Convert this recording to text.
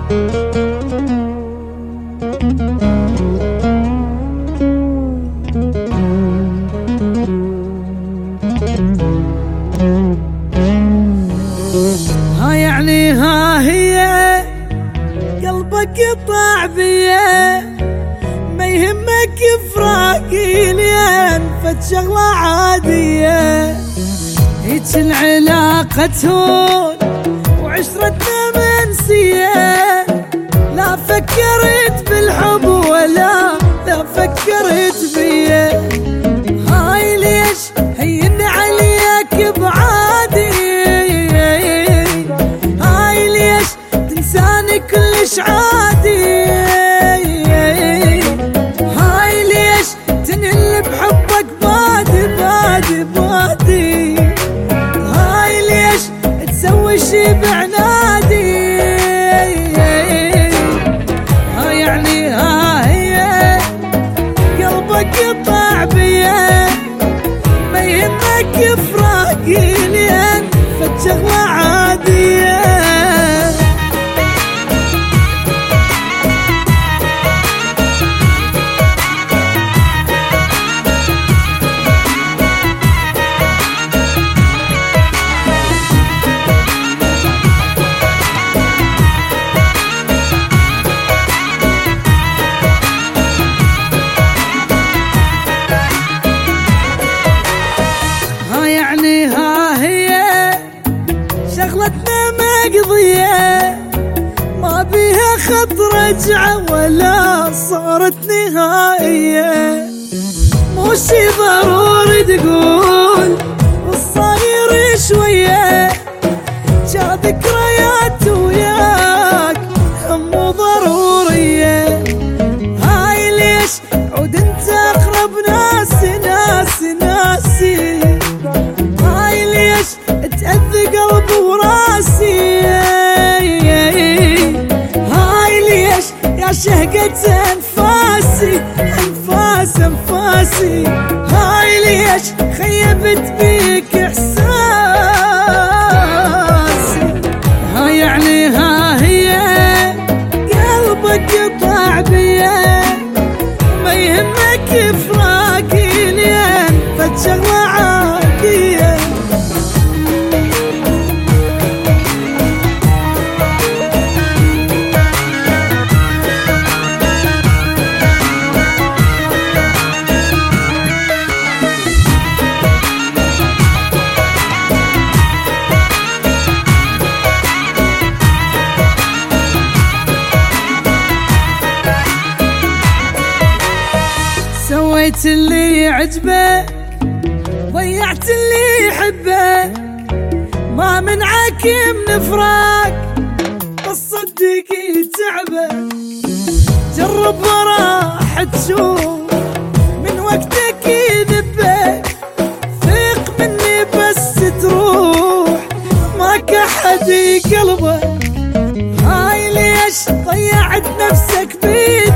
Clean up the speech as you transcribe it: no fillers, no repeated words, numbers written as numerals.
ها يعني ها هي قلبك يطاع بيه، ما يهمك فراقي لين فت شغلة عادية. هيج العلاقة تهون وعشرتنا منسية، لا فكرت بالحب ولا فكرت بيه. هاي ليش هين عليك بعادي، هاي ليش تنساني كلش عادي، هاي ليش تنهل بحبك بادي بادي بادي، هاي ليش تسوي شي بعنادي. ها يعني ها هي قلبك يطاع بيه، ما يهمك فراقي لين فت شغلة عادية. يعني ها هي شغلتنا مقضية، ما بيها خط رجعة ولا صارت نهائية. مو شي ضروري تقول والصاير شوية، جا ذكريات وياك هم مو ضرورية. هاي ليش عود انت اقرب ناسي ناسي ناسي، هاي ليش تأذي قلبي وراسي، هاي ليش يا شهقة انفاسي انفاس انفاسي، هاي ليش خيبت بيك احساسي. ها يعني ها هي قلبك يطاع بيه، ما يهمك فراقي لين فت شغلة عادية. سويت اللي يعجبك ضيعت اللي يحبك، ما منعك من فراق بس صدقي تعبك. جرب وراح تشوف من وقتك يذبك، ثق مني بس تروح ماك احد قلبك. هاي ليش ضيعت نفسك بيه،